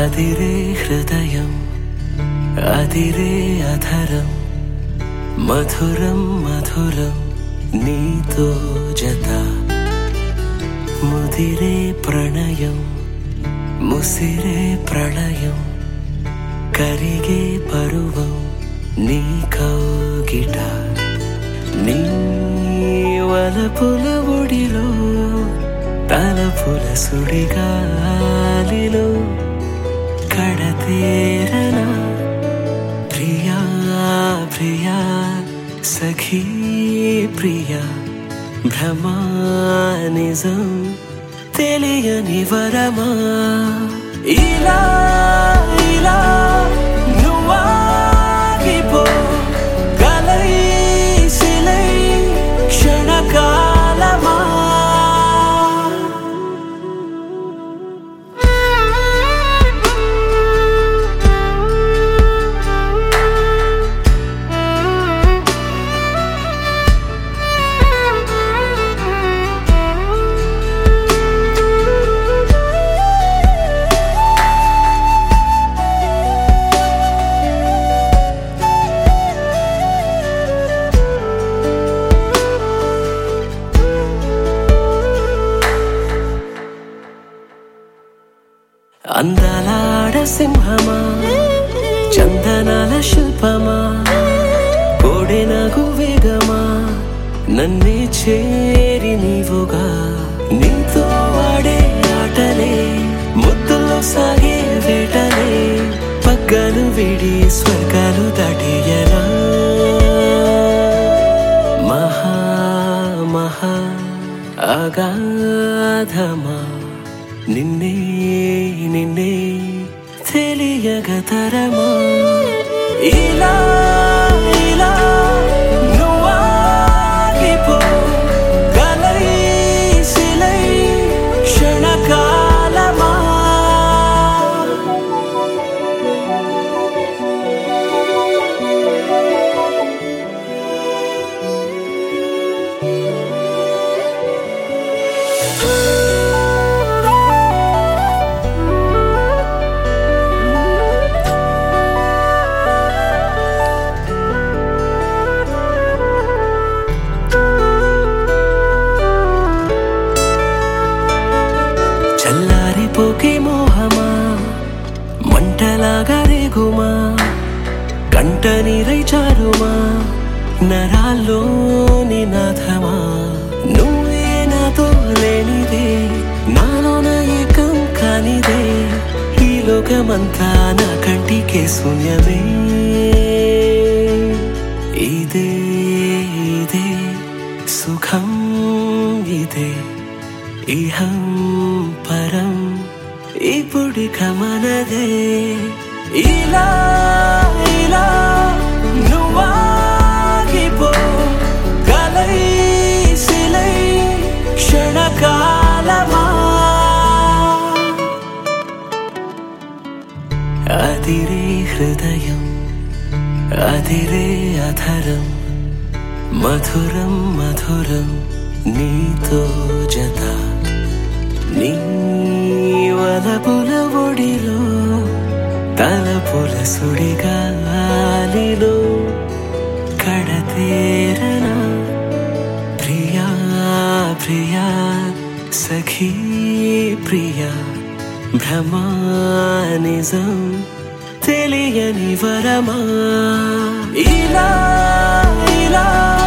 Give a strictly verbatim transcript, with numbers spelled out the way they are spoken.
అదిరే హృదయం అదిరే అధరం మధురం మధురం నీతో జత ముదిరే ప్రణయం ముసిరే ప్రళయం కరిగే పరువం నీ కౌగిట నీ వలపుల ఒడిలో తలపుల సుడిగాలిలో కడతేరనా ప్రియా ప్రియా సఖీ ప్రియా భ్రమా నిజం తెలియని వరమా ఇలా ఇలా నువ్వాగిపో కలై సిలై క్షణకాలమా అందాలాడ సింహమా చందనాల శిల్పమా కోడెనగు వేగమా నన్నే చేరి నీవుగా నీతో ఆడే ఆటలే ముద్దుల్లో సాగే వేటలే పగ్గలు విడి స్వర్గాలు దాటేయనా మహా మహా అగాధమా నిన్నే నిన్నే తెలియగతరమా ఇలా ఇలా నువ్వాగిపో కలై సిలై క్షణకాలమా చల్లారిపోకే మోహమా మంటలాగా రేగుమా కంట నీరై చారుమా నరాల్లోని నాథమా నువ్వే నాతో లేనిదే నాలోన ఏకం కానిదే ఈ లోకమంతా నా కంటికే శూన్యమే ఇదే ఇదే సుఖం ఇదే ఇహం పరం ఇప్పుడు కమనదే ఇలా ఇలా నువ్వాగిపో కలై సిలై క్షణకాలమా అదిరే హృదయం అదిరే అధరం మధురం మధురం నీతో జత నీ వలపుల ఒడిలో తలపుల సుడిగాలిలో కడతేరనా ప్రియా ప్రియా సఖీ ప్రియా భ్రమా నిజం తెలియని వరమా ఇలా ఇలా